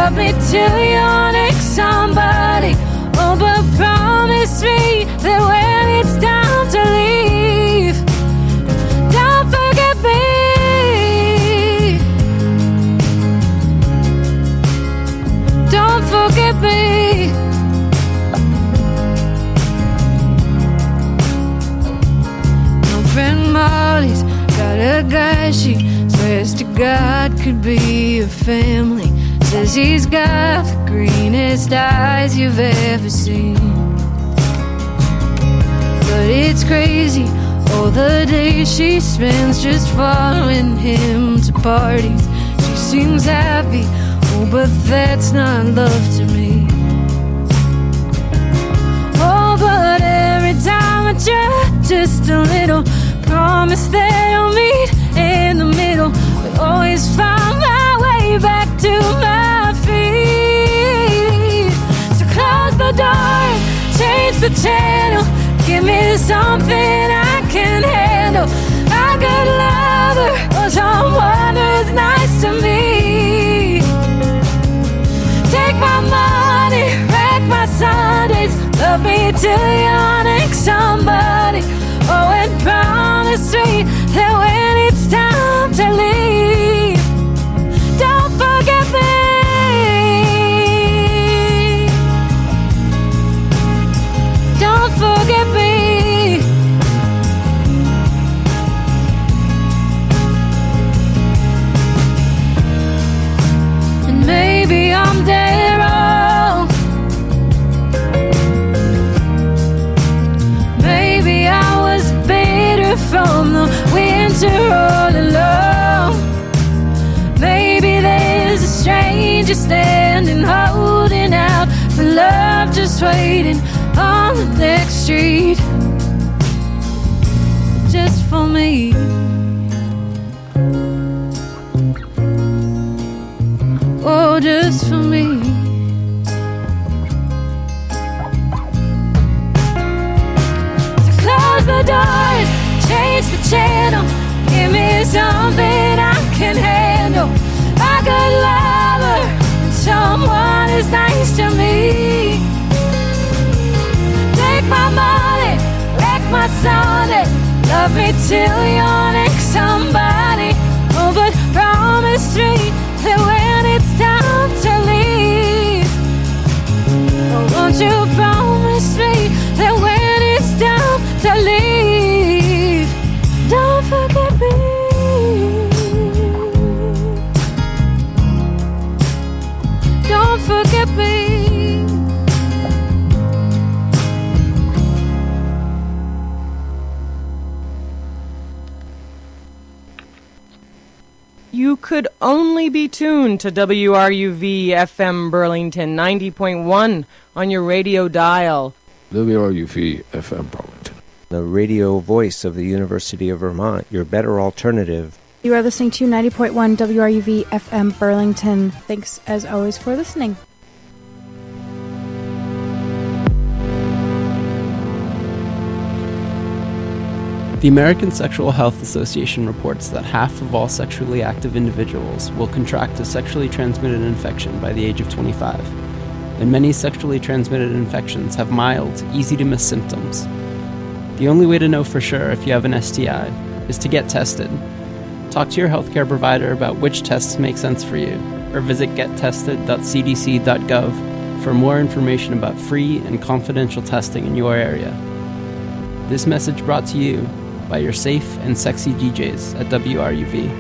Love me till you're next somebody. Oh, but promise me that when it's time to leave, don't forget me. Don't forget me. My friend Molly's got a guy she swears to God could be a family. Says he's got the greenest eyes you've ever seen. But it's crazy, all the days she spends just following him to parties. She seems happy, oh, but that's not love to me. Oh, but every time I try just a little, promise that I'll meet in the middle. We always find my way back to my feet. So close the door, change the channel, give me something I can handle. A good lover or someone who's nice to me. Take my money, wreck my Sundays, love me till you're next somebody. Oh, and promise me that when it's time to leave, don't forget me. Don't forget me. And maybe I'm dead wrong. Maybe I was bitter from the winter all alone. Maybe there's a stranger standing, holding out for love, just waiting on the next street, just for me. Oh, just for me. So close the door, change the channel, give me something I can handle. A good lover and someone who's nice to me. Take my money, wreck my Sundays, love me till you're next somebody. Oh, but promise me that when it's time to leave, oh, won't you promise me that when it's time to leave, don't forget me. Don't forget me. You could only be tuned to WRUV FM Burlington 90.1 on your radio dial. WRUV FM Burlington, the radio voice of the University of Vermont, your better alternative. You are listening to 90.1 WRUV FM Burlington. Thanks as always for listening. The American Sexual Health Association reports that half of all sexually active individuals will contract a sexually transmitted infection by the age of 25, and many sexually transmitted infections have mild, easy-to-miss symptoms. The only way to know for sure if you have an STI is to get tested. Talk to your healthcare provider about which tests make sense for you, or visit gettested.cdc.gov for more information about free and confidential testing in your area. This message brought to you by your safe and sexy DJs at WRUV.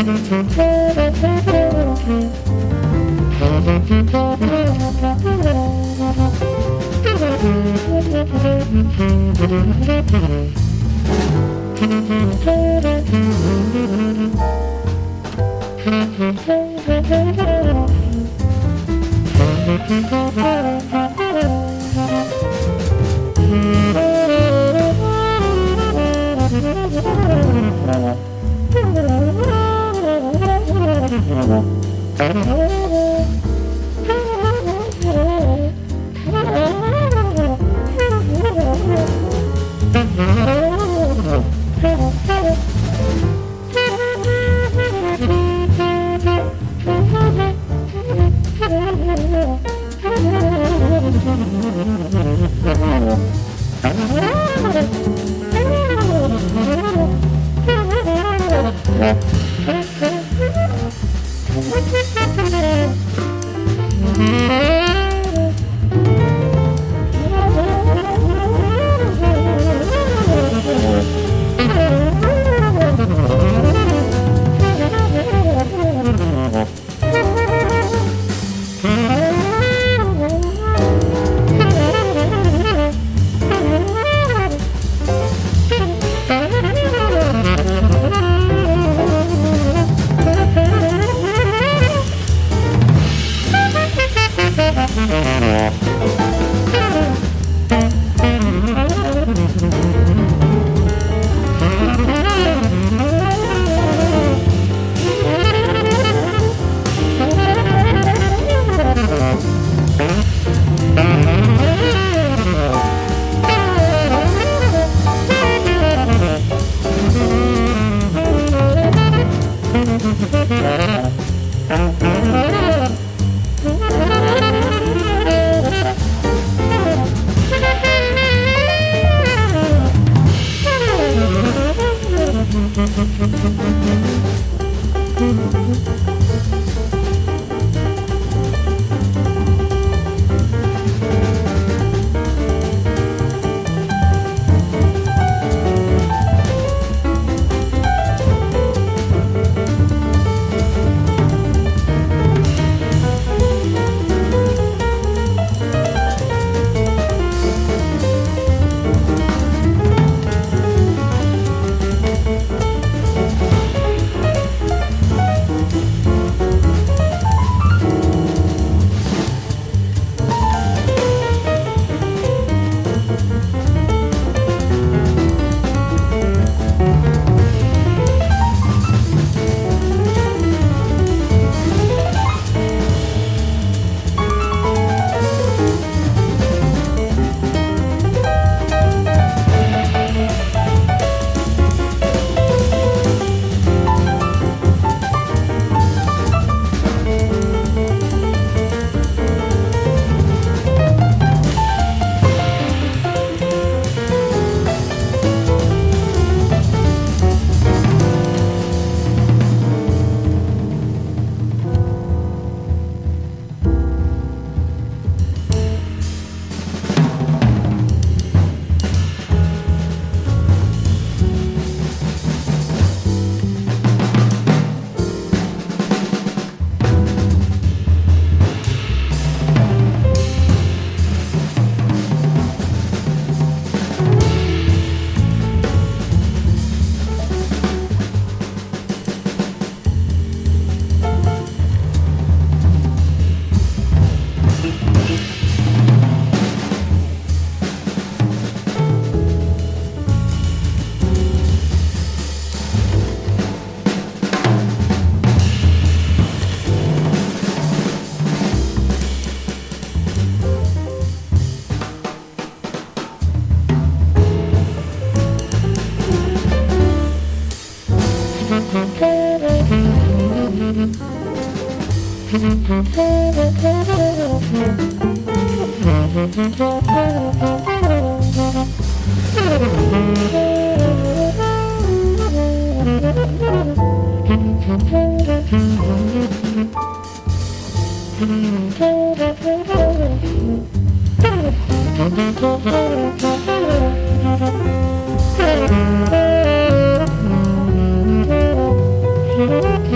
Thank you.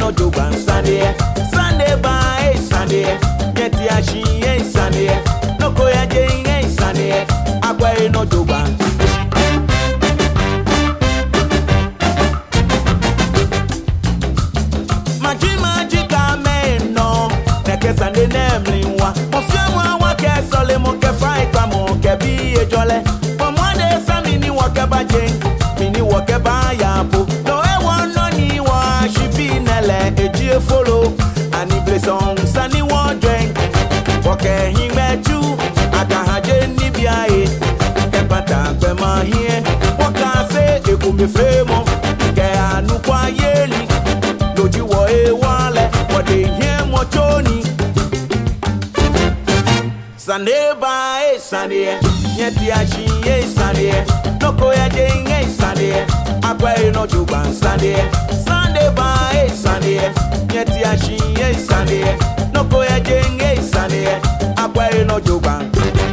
no joban Sunday. Sunday by Sunday. Yet yashi ain't Sunday. No koya jing ain't Sunday. Akwa no joban. Magica man no. Neke Sunday namely wa. Mofia wa ke sole mo ke fry kwa mo ke bi e jole. From one day samini wa ke ba jing. Mini wa ke ba ya po. No e wa no ni wa shipi nele e follow. Ani blessong sani wa drink. Woke hime tu akahaje ni biae. Epata kwe ma hie. Woka se ekume femo. Ke anu kwa yeli. Loji wo e wale. Wade hie mo choni. Sunday by Sunday. Nyeti ashi e Sunday. Noko ya jeng e Sunday. Akwa e no juban Sunday. Sunday by Sunday. Nyeti ashi e Sunday. Noko ya jeng e Sunday. Akwa e no juban.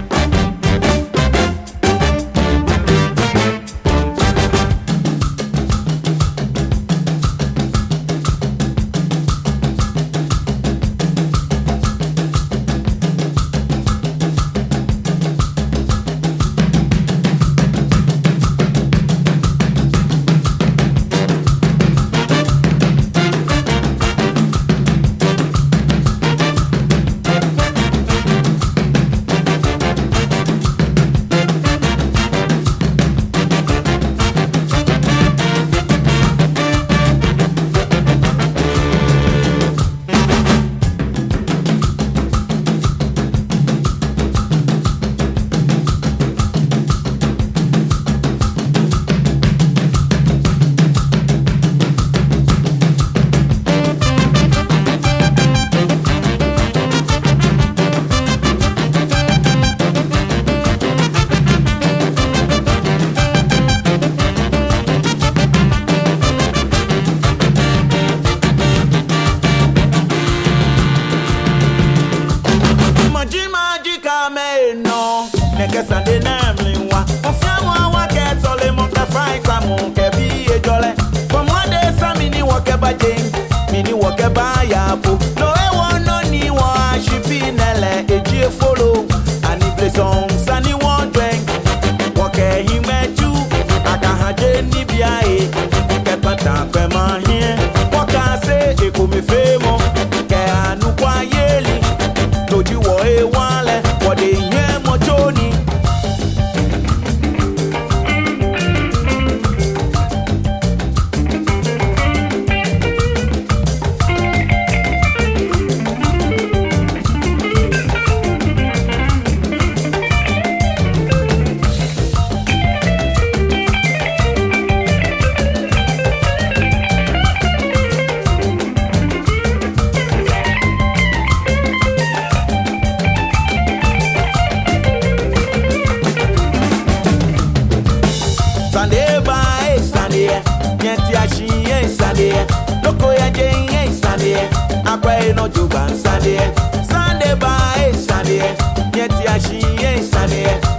Akwa no juban Sunday. Sunday by Sunday. Yet yashi ain't Sunday.